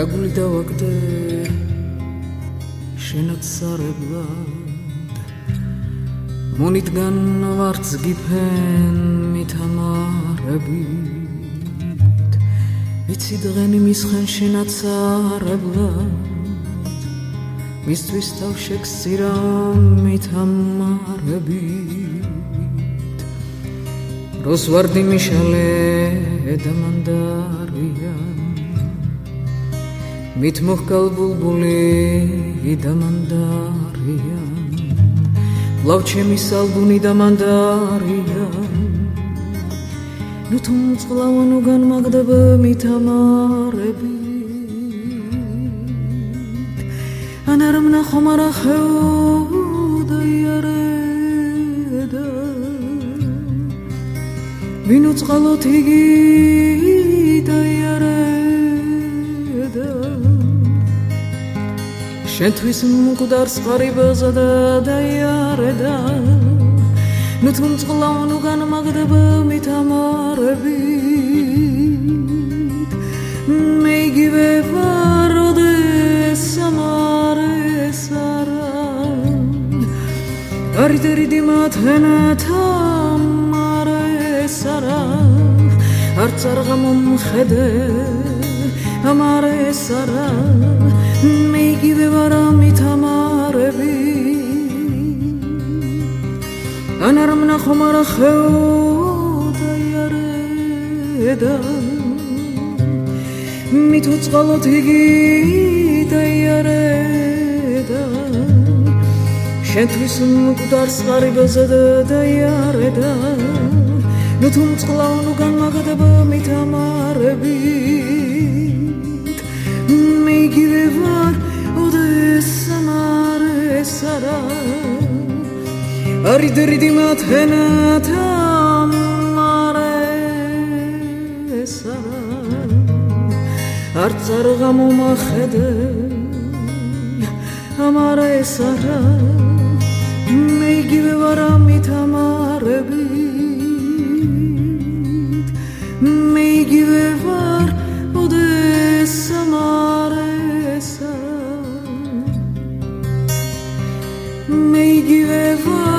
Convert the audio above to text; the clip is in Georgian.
გული დავაგდე შენად სარებლად მონიდგან ვარც გიფენ მითამარებით ვიცი დღენი მისხენ შენად სარებლად მისთვის თავშექსირა მითამარებით როს ვარდი მიშალე დამანდარია mit mochkal bulbuli damandariya lavchemi salbuni damandariya nu tum წყლავანო განმაგდება მითამარებით ან არ მნახომ არა ხევდა იარედა ვინ უწყალოთ იგი დაიარედა შენთვის მკვდარს ყარიბაზე დაიარედა ნუ თუმ წყლავანო განმაგდება მითამარებით მე იგივე ვარ როდეს არა არიდერიდი მათენათა მარეს არა არც არ გამომხედე ამარეს არა მე იგივე ვარ მითამარებით ან არ მნახომ არა ხევდა იარედა მით უწყალოთ იგი დაიარედა შენთვის მკვდარს ყარიბაზე დაიარედა ნუ თუმ წყლავანო განმაგდება მითამარებით მე იგივე ვარ როდეს არა არიდერიდი მათენათა მარეს არა არც არ გამომახედე ამარეს არა მე იგივე ვარ მითამარებით მე იგივე ვარ როდეს ამარეს არა მე იგივე ვარ